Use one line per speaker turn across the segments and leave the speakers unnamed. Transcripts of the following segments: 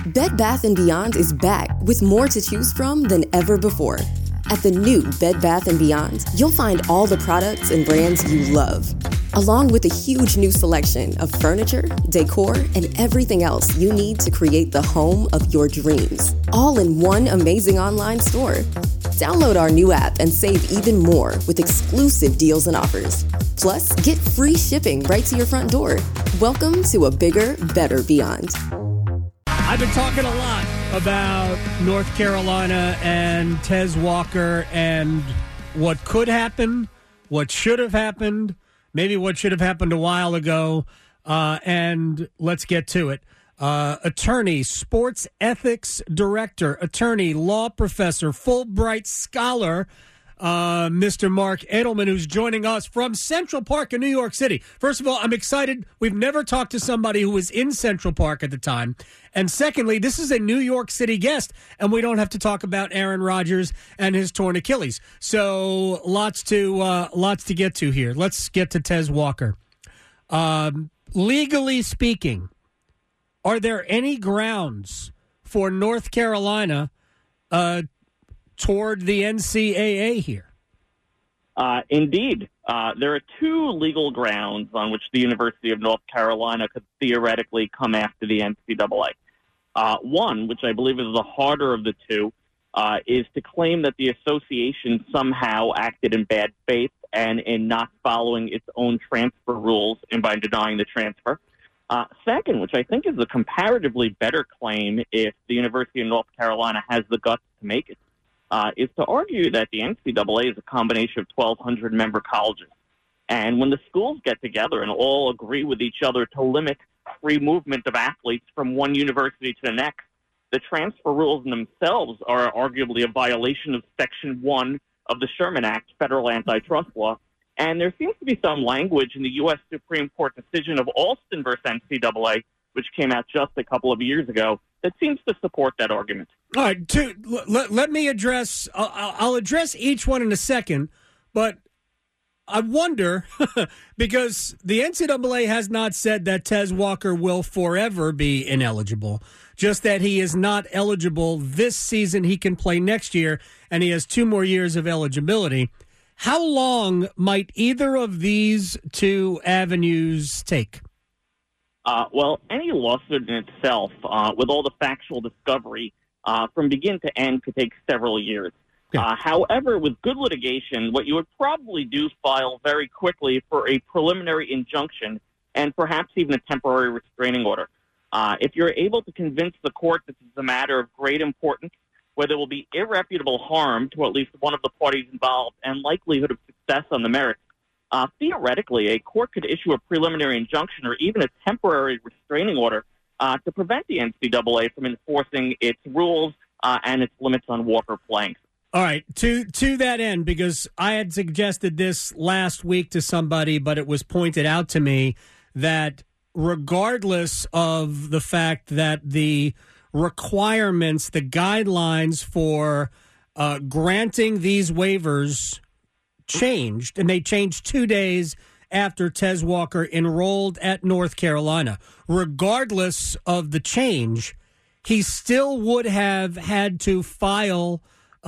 Bed Bath & Beyond is back with more to choose from than ever before. At the new Bed Bath & Beyond, you'll find all the products and brands you love, along with a huge new selection of furniture, decor, and everything else you need to create the home of your dreams, all in one amazing online store. Download our new app and save even more with exclusive deals and offers. Plus, get free shipping right to your front door. Welcome to a bigger, better Beyond.
I've been talking a lot about North Carolina and Tez Walker and what could happen, what should have happened, maybe what should have happened a while ago, and let's get to it. Attorney, sports ethics director, attorney, law professor, Fulbright scholar, Mr. Mark Edelman, who's joining us from Central Park in New York City. First of all, I'm excited. We've never talked to somebody who was in Central Park at the time. And secondly, this is a New York City guest, and we don't have to talk about Aaron Rodgers and his torn Achilles. So lots to get to here. Let's get to Tez Walker. Legally speaking, are there any grounds for North Carolina toward the NCAA here?
Indeed. There are two legal grounds on which the University of North Carolina could theoretically come after the NCAA. One, which I believe is the harder of the two, is to claim that the association somehow acted in bad faith and in not following its own transfer rules and by denying the transfer. Second, which I think is a comparatively better claim if the University of North Carolina has the guts to make it, is to argue that the NCAA is a combination of 1,200 member colleges. And when the schools get together and all agree with each other to limit free movement of athletes from one university to the next, the transfer rules in themselves are arguably a violation of Section 1 of the Sherman Act, federal antitrust law. And there seems to be some language in the U.S. Supreme Court decision of Alston versus NCAA, which came out just a couple of years ago, that seems to support that argument.
All right, let me address, I'll address each one in a second, but I wonder, because the NCAA has not said that Tez Walker will forever be ineligible, just that he is not eligible this season. He can play next year, and he has 2 more years of eligibility. How long might either of these two avenues take?
Well, any lawsuit in itself, with all the factual discovery, from begin to end could take several years. However, with good litigation, what you would probably do file very quickly for a preliminary injunction and perhaps even a temporary restraining order. If you're able to convince the court that this is a matter of great importance, where there will be irreparable harm to at least one of the parties involved and likelihood of success on the merits, theoretically, a court could issue a preliminary injunction or even a temporary restraining order to prevent the NCAA from enforcing its rules and its limits on Walker playing.
All right, to that end, because I had suggested this last week to somebody, but it was pointed out to me that regardless of the fact that the requirements, the guidelines for granting these waivers changed, and they changed 2 days after Tez Walker enrolled at North Carolina. Regardless of the change, he still would have had to file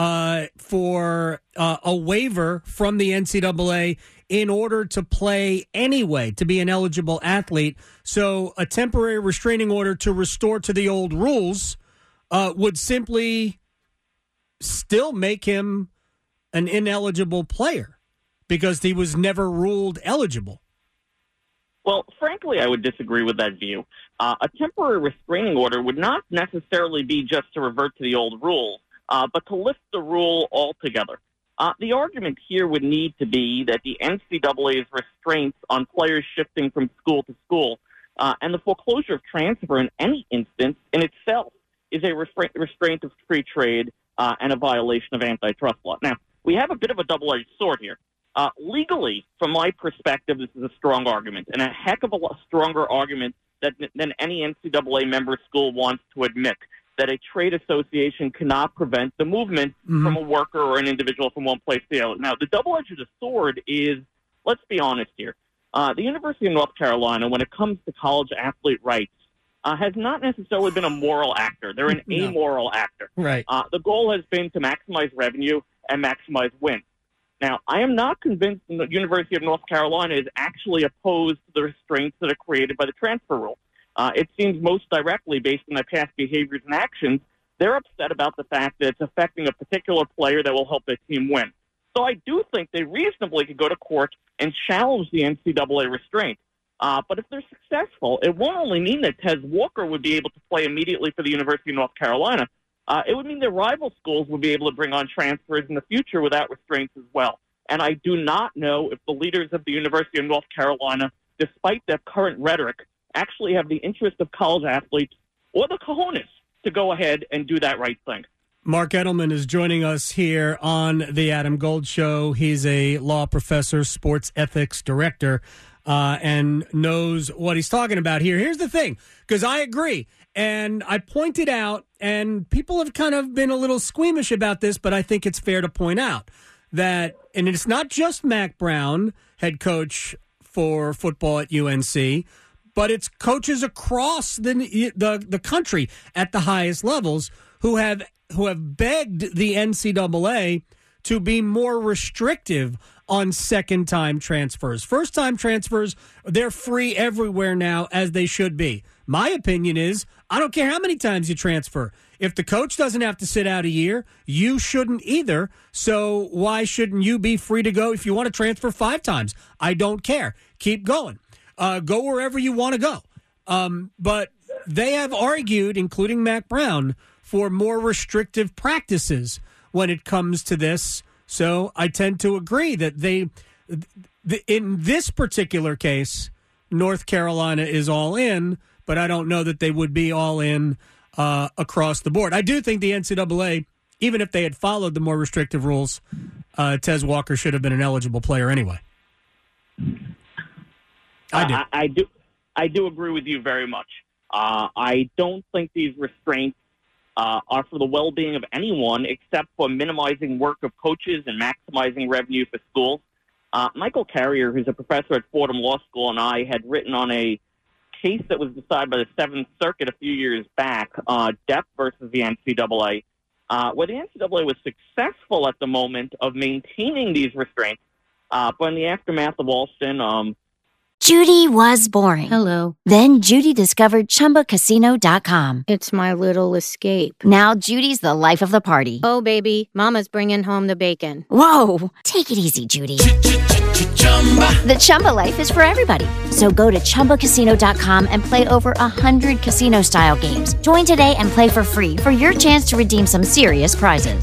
for a waiver from the NCAA in order to play anyway, to be an eligible athlete. So a temporary restraining order to restore to the old rules would simply still make him an ineligible player because he was never ruled eligible.
Well, frankly, I would disagree with that view. A temporary restraining order would not necessarily be just to revert to the old rules, but to lift the rule altogether. The argument here would need to be that the NCAA's restraints on players shifting from school to school and the foreclosure of transfer in any instance in itself is a restraint of free trade and a violation of antitrust law. Now, we have a bit of a double-edged sword here. Legally, from my perspective, this is a strong argument, and a heck of a lot stronger argument than any NCAA member school wants to admit, that a trade association cannot prevent the movement from a worker or an individual from one place to the other. Now, the double edge of the sword is, let's be honest here, the University of North Carolina, when it comes to college athlete rights, has not necessarily been a moral actor. They're an amoral actor.
Right.
The goal has been to maximize revenue and maximize wins. Now, I am not convinced the University of North Carolina is actually opposed to the restraints that are created by the transfer rule. It seems most directly, based on their past behaviors and actions, they're upset about the fact that it's affecting a particular player that will help their team win. So I do think they reasonably could go to court and challenge the NCAA restraint. But if they're successful, it won't only mean that Tez Walker would be able to play immediately for the University of North Carolina. It would mean that rival schools would be able to bring on transfers in the future without restraints as well. And I do not know if the leaders of the University of North Carolina, despite their current rhetoric, actually have the interest of college athletes or the cojones to go ahead and do that right thing.
Mark Edelman is joining us here on the Adam Gold Show. He's a law professor, sports ethics director, and knows what he's talking about here. Here's the thing, because I agree, and I pointed out, and people have kind of been a little squeamish about this, but I think it's fair to point out that, and it's not just Mack Brown, head coach for football at UNC, but it's coaches across the country at the highest levels who have begged the NCAA to be more restrictive on second-time transfers. First-time transfers, they're free everywhere now, as they should be. My opinion is, I don't care how many times you transfer. If the coach doesn't have to sit out a year, you shouldn't either. So why shouldn't you be free to go if you want to transfer 5 times? I don't care. Keep going. Go wherever you want to go. But they have argued, including Mack Brown, for more restrictive practices when it comes to this. So I tend to agree that in this particular case, North Carolina is all in, but I don't know that they would be all in across the board. I do think the NCAA, even if they had followed the more restrictive rules, Tez Walker should have been an eligible player anyway.
I do agree with you very much. I don't think these restraints are for the well-being of anyone except for minimizing work of coaches and maximizing revenue for schools. Michael Carrier, who's a professor at Fordham Law School, and I had written on a case that was decided by the Seventh Circuit a few years back, Depp versus the NCAA, where the NCAA was successful at the moment of maintaining these restraints, but in the aftermath of Alston,
Judy was boring.
Hello.
Then Judy discovered ChumbaCasino.com.
It's my little escape.
Now Judy's the life of the party.
Oh, baby, mama's bringing home the bacon.
Whoa, take it easy, Judy. The Chumba life is for everybody. So go to ChumbaCasino.com and play over 100 casino-style games. Join today and play for free for your chance to redeem some serious prizes.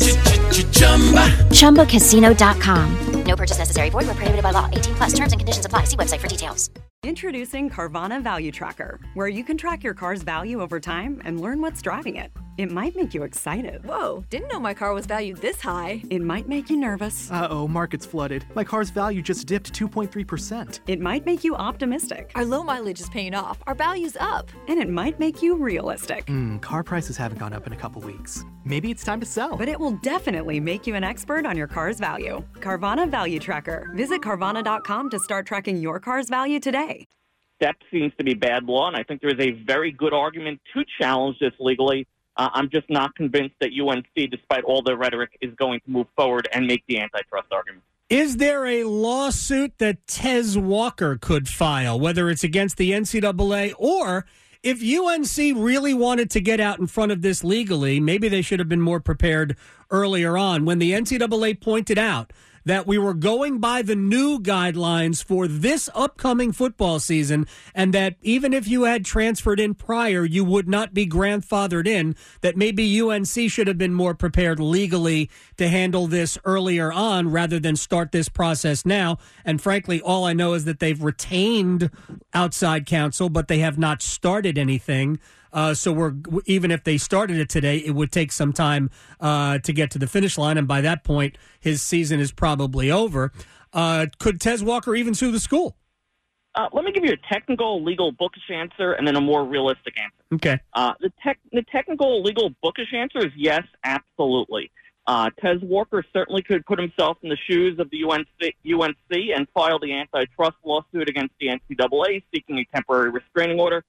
ChumbaCasino.com. No purchase necessary. Void where prohibited by law. 18+. Terms and conditions apply. See website for details.
Introducing Carvana Value Tracker, where you can track your car's value over time and learn what's driving it. It might make you excited.
Whoa, didn't know my car was valued this high.
It might make you nervous.
Uh-oh, market's flooded. My car's value just dipped 2.3%.
It might make you optimistic.
Our low mileage is paying off. Our value's up.
And it might make you realistic.
Car prices haven't gone up in a couple weeks. Maybe it's time to sell.
But it will definitely make you an expert on your car's value. Carvana Value Tracker. Visit Carvana.com to start tracking your car's value today.
Depp seems to be bad law, and I think there is a very good argument to challenge this legally. I'm just not convinced that UNC, despite all their rhetoric, is going to move forward and make the antitrust argument.
Is there a lawsuit that Tez Walker could file, whether it's against the NCAA or if UNC really wanted to get out in front of this legally, maybe they should have been more prepared earlier on when the NCAA pointed out that we were going by the new guidelines for this upcoming football season, and that even if you had transferred in prior, you would not be grandfathered in, that maybe UNC should have been more prepared legally to handle this earlier on rather than start this process now. And frankly, all I know is that they've retained outside counsel, but they have not started anything. So even if they started it today, it would take some time to get to the finish line, and by that point, his season is probably over. Could Tez Walker even sue the school?
Let me give you a technical, legal, bookish answer, and then a more realistic answer.
Okay.
The technical, legal, bookish answer is yes, absolutely. Tez Walker certainly could put himself in the shoes of the UNC and file the antitrust lawsuit against the NCAA seeking a temporary restraining order.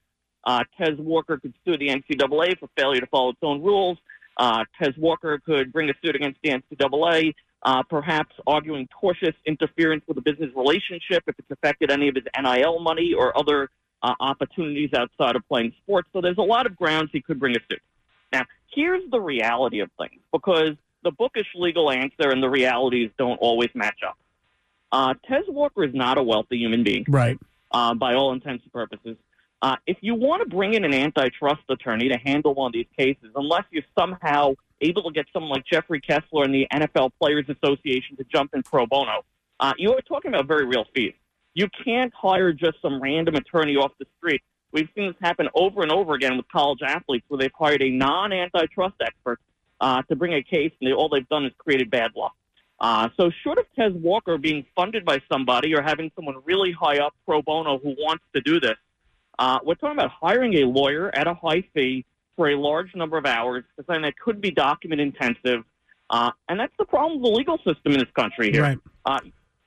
Tez Walker could sue the NCAA for failure to follow its own rules. Tez Walker could bring a suit against the NCAA, perhaps arguing tortious interference with a business relationship if it's affected any of his NIL money or other opportunities outside of playing sports. So there's a lot of grounds he could bring a suit. Now, here's the reality of things, because the bookish legal answer and the realities don't always match up. Tez Walker is not a wealthy human being,
right?
By all intents and purposes. If you want to bring in an antitrust attorney to handle one of these cases, unless you're somehow able to get someone like Jeffrey Kessler and the NFL Players Association to jump in pro bono, you are talking about very real fees. You can't hire just some random attorney off the street. We've seen this happen over and over again with college athletes where they've hired a non-antitrust expert to bring a case, and all they've done is created bad law. So short of Tez Walker being funded by somebody or having someone really high up pro bono who wants to do this, we're talking about hiring a lawyer at a high fee for a large number of hours, something that could be document intensive. And that's the problem with the legal system in this country here.
Right.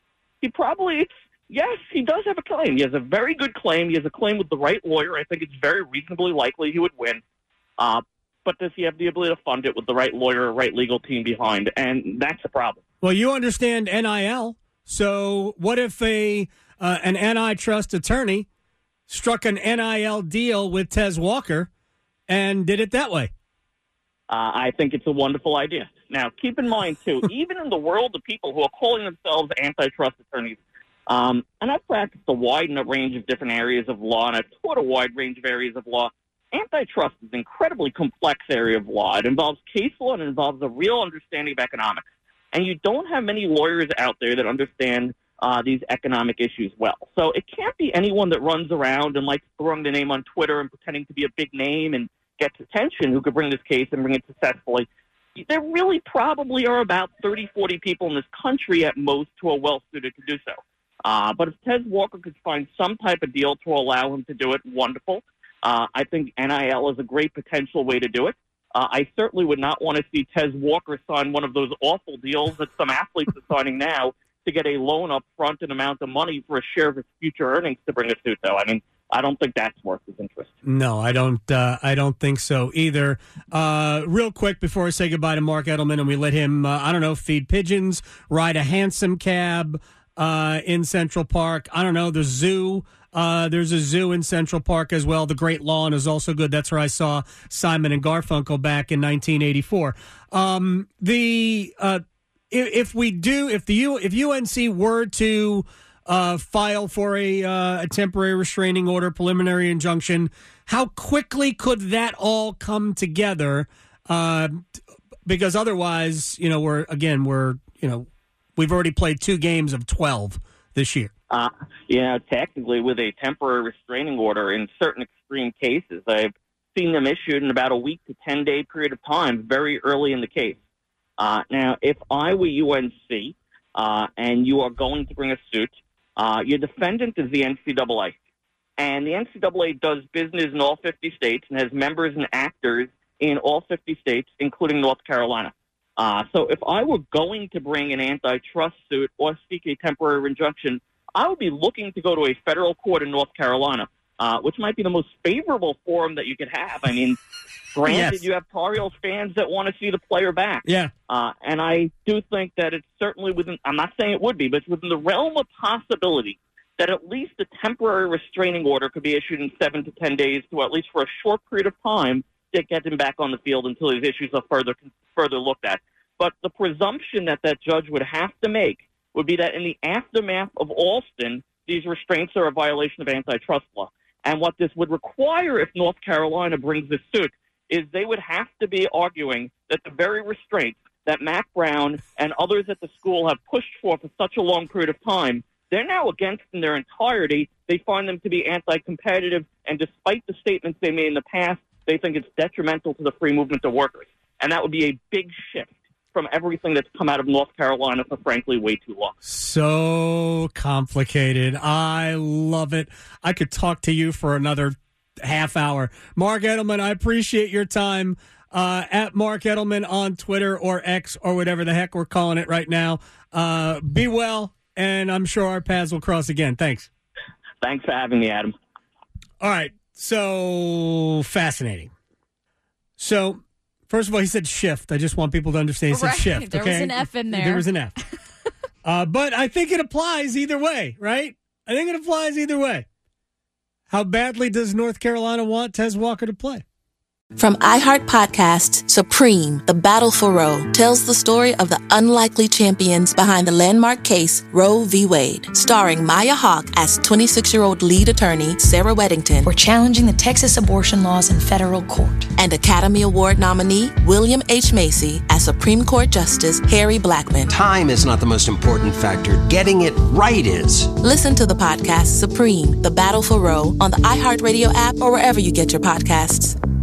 Yes, he does have a claim. He has a very good claim. He has a claim with the right lawyer. I think it's very reasonably likely he would win. But does he have the ability to fund it with the right lawyer or right legal team behind? And that's the problem.
Well, you understand NIL. So what if an antitrust attorney struck an NIL deal with Tez Walker and did it that way?
I think it's a wonderful idea. Now, keep in mind, too, even in the world of people who are calling themselves antitrust attorneys, and I've practiced a wide range of different areas of law, and I've taught a wide range of areas of law. Antitrust is an incredibly complex area of law. It involves case law and it involves a real understanding of economics. And you don't have many lawyers out there that understand these economic issues well. So it can't be anyone that runs around and likes throwing the name on Twitter and pretending to be a big name and gets attention who could bring this case and bring it successfully. There really probably are about 30, 40 people in this country at most who are well-suited to do so. But if Tez Walker could find some type of deal to allow him to do it, wonderful. I think NIL is a great potential way to do it. I certainly would not want to see Tez Walker sign one of those awful deals that some athletes are signing now to get a loan up front and amount of money for a share of his future earnings to bring a suit, though. I mean, I don't think that's worth his interest.
No, I don't think so either. Real quick before I say goodbye to Mark Edelman and we let him, feed pigeons, ride a hansom cab in Central Park. I don't know, the zoo. There's a zoo in Central Park as well. The Great Lawn is also good. That's where I saw Simon and Garfunkel back in 1984. If UNC were to file for a temporary restraining order, preliminary injunction, how quickly could that all come together? Because otherwise, we've already played 2 games of 12 this year.
Technically, with a temporary restraining order in certain extreme cases, I've seen them issued in about a week to 10-day period of time, very early in the case. Now, if I were UNC and you are going to bring a suit, your defendant is the NCAA. And the NCAA does business in all 50 states and has members and actors in all 50 states, including North Carolina. So if I were going to bring an antitrust suit or seek a temporary injunction, I would be looking to go to a federal court in North Carolina, which might be the most favorable forum that you could have. I mean, granted, yes, you have Tar Heels fans that want to see the player back.
Yeah.
And I do think that it's certainly within, I'm not saying it would be, but it's within the realm of possibility that at least a temporary restraining order could be issued in 7 to 10 days to at least for a short period of time to get him back on the field until his issues are further looked at. But the presumption that judge would have to make would be that in the aftermath of Alston, these restraints are a violation of antitrust law. And what this would require if North Carolina brings this suit is they would have to be arguing that the very restraints that Mack Brown and others at the school have pushed for such a long period of time, they're now against in their entirety. They find them to be anti-competitive, and despite the statements they made in the past, they think it's detrimental to the free movement of workers. And that would be a big shift from everything that's come out of North Carolina for, frankly, way too long.
So complicated. I love it. I could talk to you for another half hour. Mark Edelman, I appreciate your time. At Mark Edelman on Twitter or X or whatever the heck we're calling it right now. Be well, and I'm sure our paths will cross again. Thanks.
Thanks for having me, Adam.
All right. So fascinating. So, first of all, he said shift. I just want people to understand he said shift.
There was an F in there.
There was an F. But I think it applies either way, right? I think it applies either way. How badly does North Carolina want Tez Walker to play?
From iHeart Podcasts, Supreme, The Battle for Roe, tells the story of the unlikely champions behind the landmark case Roe v. Wade. Starring Maya Hawke as 26-year-old lead attorney Sarah Weddington.
We're challenging the Texas abortion laws in federal court.
And Academy Award nominee William H. Macy as Supreme Court Justice Harry Blackmun.
Time is not the most important factor. Getting it right is.
Listen to the podcast Supreme, The Battle for Roe on the iHeartRadio app or wherever you get your podcasts.